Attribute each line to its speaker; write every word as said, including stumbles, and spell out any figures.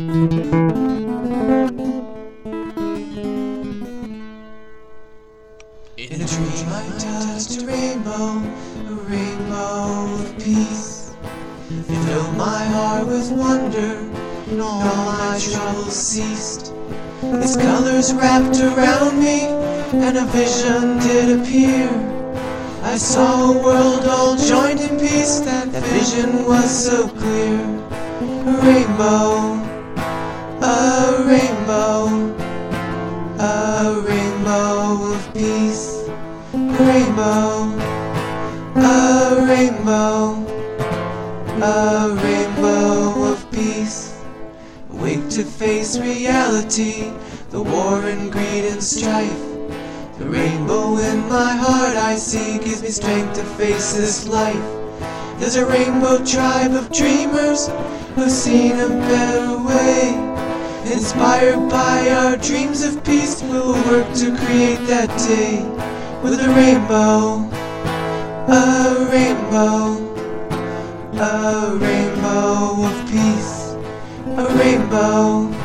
Speaker 1: In a dream I touched a rainbow, a rainbow of peace. It filled my heart with wonder, and all my troubles ceased. Its colors wrapped around me, and a vision did appear. I saw a world all joined in peace, that vision was so clear. A rainbow, a rainbow, a rainbow of peace. A rainbow, a rainbow, a rainbow of peace. Awake to face reality, the war and greed and strife. The rainbow in my heart I see gives me strength to face this life. There's a rainbow tribe of dreamers who've seen a better way. Inspired by our dreams of peace, we'll work to create that day. With a rainbow, a rainbow, a rainbow of peace. A rainbow,